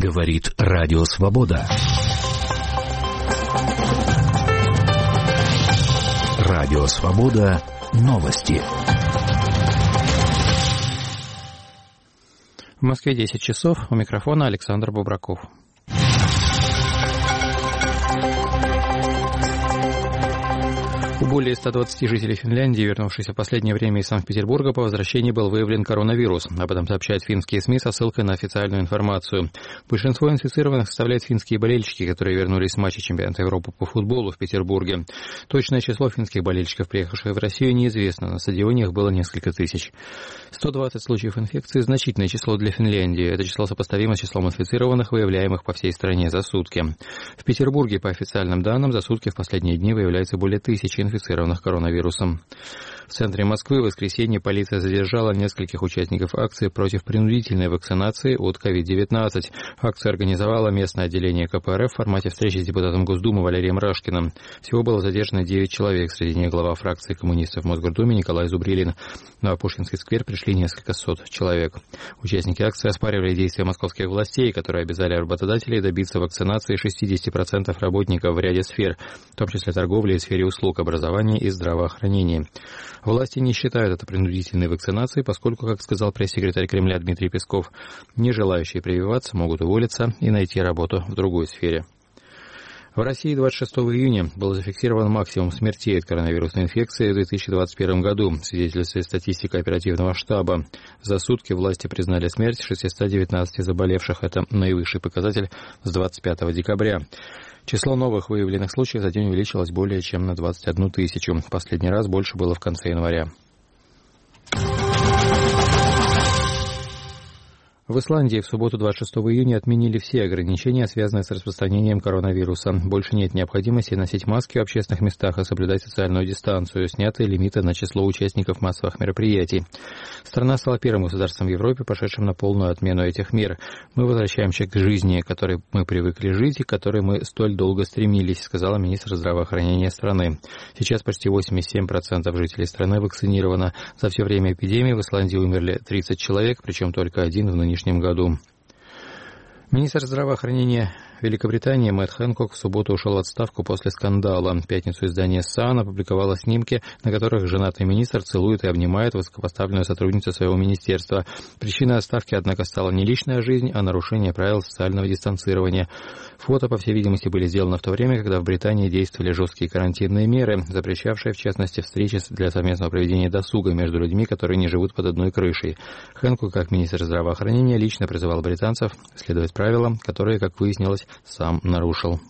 Говорит Радио Свобода. Радио Свобода. Новости. В Москве 10 часов. У микрофона Александр Бубраков. У более 120 жителей Финляндии, вернувшихся в последнее время из Санкт-Петербурга, по возвращении был выявлен коронавирус. Об этом сообщают финские СМИ со ссылкой на официальную информацию. Большинство инфицированных составляют финские болельщики, которые вернулись с матча чемпионата Европы по футболу в Петербурге. Точное число финских болельщиков, приехавших в Россию, неизвестно. На стадионе их было несколько тысяч. 120 случаев инфекции – значительное число для Финляндии. Это число сопоставимо с числом инфицированных, выявляемых по всей стране за сутки. В Петербурге, по официальным данным, за сутки в последние дни выявляется более 1000 инфицированных коронавирусом. В центре Москвы в воскресенье полиция задержала нескольких участников акции против принудительной вакцинации от COVID-19. Акцию организовало местное отделение КПРФ в формате встречи с депутатом Госдумы Валерием Рашкиным. Всего было задержано 9 человек, среди них глава фракции коммунистов в Мосгордуме Николай Зубрилин. На Пушкинский сквер пришли несколько сот человек. Участники акции оспаривали действия московских властей, которые обязали работодателей добиться вакцинации 60% работников в ряде сфер, в том числе торговли и сфере услуг, образования и здравоохранения. Власти не считают это принудительной вакцинацией, поскольку, как сказал пресс-секретарь Кремля Дмитрий Песков, не желающие прививаться могут уволиться и найти работу в другой сфере. В России 26 июня был зафиксирован максимум смертей от коронавирусной инфекции в 2021 году, свидетельствует статистика оперативного штаба. За сутки власти признали смерть 619 заболевших. Это наивысший показатель с 25 декабря. Число новых выявленных случаев за день увеличилось более чем на 21 тысячу. Последний раз больше было в конце января. В Исландии в субботу 26 июня отменили все ограничения, связанные с распространением коронавируса. Больше нет необходимости носить маски в общественных местах и соблюдать социальную дистанцию. Сняты лимиты на число участников массовых мероприятий. Страна стала первым государством в Европе, пошедшим на полную отмену этих мер. Мы возвращаемся к жизни, к которой мы привыкли жить и к которой мы столь долго стремились, сказала министр здравоохранения страны. Сейчас почти 87% жителей страны вакцинировано. За все время эпидемии в Исландии умерли 30 человек, причем только один в нынешнем году. Министр здравоохранения Великобритании Мэтт Хэнкок в субботу ушел в отставку после скандала. В пятницу издание Сан опубликовало снимки, на которых женатый министр целует и обнимает высокопоставленную сотрудницу своего министерства. Причиной отставки, однако, стала не личная жизнь, а нарушение правил социального дистанцирования. Фото, по всей видимости, были сделаны в то время, когда в Британии действовали жесткие карантинные меры, запрещавшие, в частности, встречи для совместного проведения досуга между людьми, которые не живут под одной крышей. Хэнкок, как министр здравоохранения, лично призывал британцев следовать правилам, которые, как выяснилось, сам нарушил.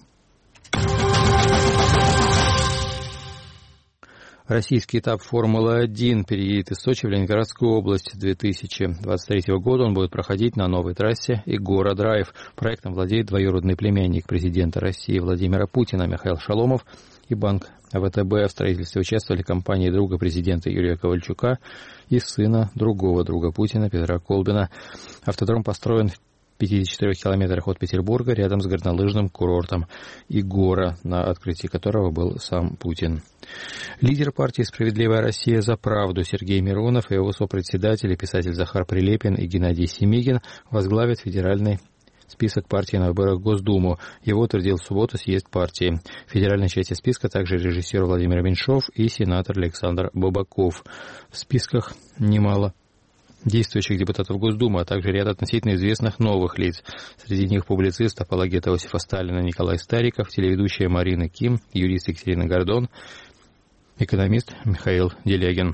Российский этап Формулы-1 переедет из Сочи в Ленинградскую область. 2023 года он будет проходить на новой трассе Игора-Драйв. Проектом владеет двоюродный племянник президента России Владимира Путина Михаил Шаломов и банк ВТБ. В строительстве участвовали компании друга президента Юрия Ковальчука и сына другого друга Путина Петра Колбина. Автодром построен в 54 километрах от Петербурга, рядом с горнолыжным курортом Игора, на открытии которого был сам Путин. Лидер партии «Справедливая Россия за правду» Сергей Миронов и его сопредседатель и писатель Захар Прилепин и Геннадий Семигин возглавят федеральный список партии на выборах в Госдуму. Его утвердил в субботу съезд партии. В федеральной части списка также режиссер Владимир Меньшов и сенатор Александр Бабаков. В списках немало действующих депутатов Госдумы, а также ряд относительно известных новых лиц. Среди них публицист, апологет Иосифа Сталина Николай Стариков, телеведущая Марина Ким, юрист Екатерина Гордон, экономист Михаил Делягин.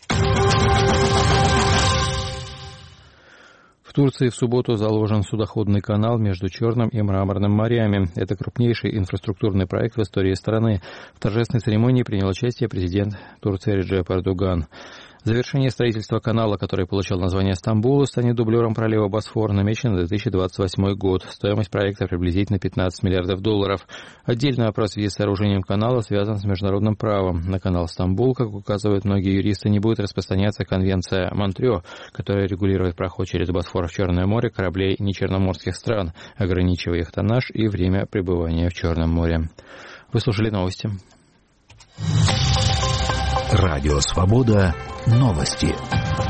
В Турции в субботу заложен судоходный канал между Черным и Мраморным морями. Это крупнейший инфраструктурный проект в истории страны. В торжественной церемонии принял участие президент Турции Реджеп Эрдоган. Завершение строительства канала, который получил название Стамбул, станет дублером пролива Босфор, намечен на 2028 год. Стоимость проекта приблизительно $15 миллиардов. Отдельный вопрос в связи с сооружением канала связан с международным правом. На канал Стамбул, как указывают многие юристы, не будет распространяться конвенция Монтрео, которая регулирует проход через Босфор в Черное море кораблей нечерноморских стран, ограничивая их тоннаж и время пребывания в Черном море. Вы слушали новости. Радио Свобода. Новости.